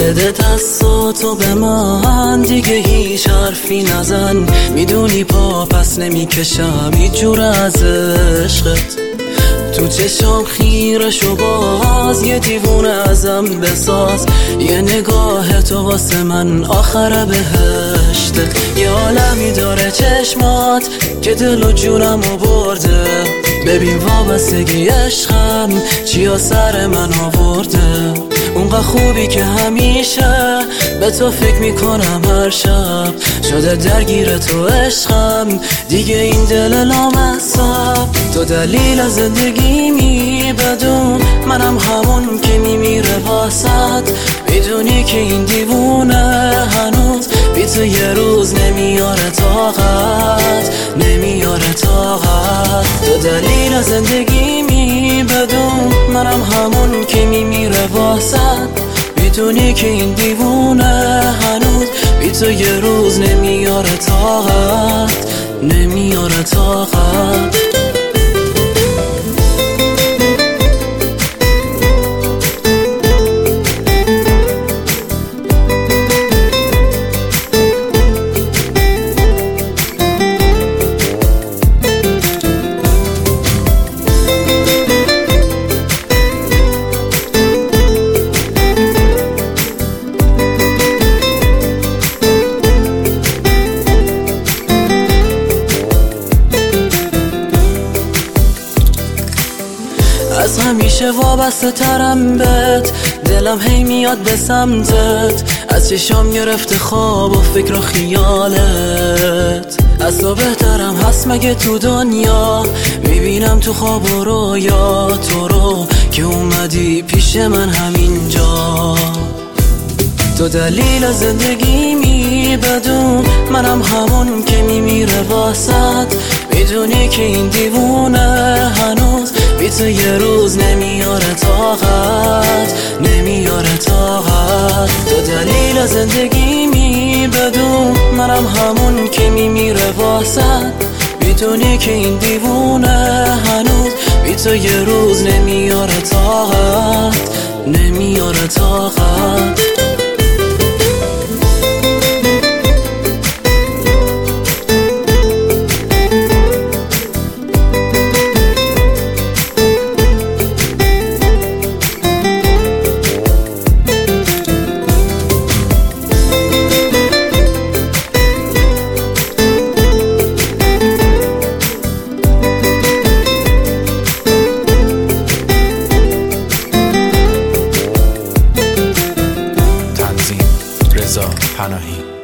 بده دستاتو به من، دیگه هیچ حرفی نزن. میدونی پا پس نمیکشم هیچ جور از عشقت. تو چشام خیرشو باز، یه دیوونه ازم بساز. یه نگاه تو واسه من آخر بهشتت. یه عالمی داره چشمات که دل و جونمو برده. ببین وابستگی عشقم چیا سر من آورده. اونقدر خوبی که همیشه به تو فکر میکنم هر شب. شده درگیر تو عشقم دیگه این دل لامصب. تو دلیل زندگیمی بدون منم همون که میمیره واسط. میدونی که این دیوونه هنوز بی تو یه روز نمیاره طاقت، نمیاره طاقت. تو دلیل زندگیمی بدون منم همون که میمیره واسط. میدونی که این دیوونه هنوز بی تو یه روز نمیاره طاقت، نمیاره طاقت. از همیشه وابسته ترم بهت، دلم هی میاد به سمتت. از چشام گرفته خواب و فکر و خیالت. از تو بهترم هست مگه تو دنیا؟ میبینم تو خواب و رویا تو رو که اومدی پیش من همینجا. تو دلیل زندگیمی بدون منم همون که میمیره واسط. میدونی که این دیوونه هنوز بی تو یه روز نمیاره طاقت، نمیاره طاقت. تو دلیل زندگیمی بدون منم همون که میمیره واسط. میدونی که این دیوونه هنوز بی تو یه روز نمیاره طاقت، نمیاره طاقت. رضا پناهی.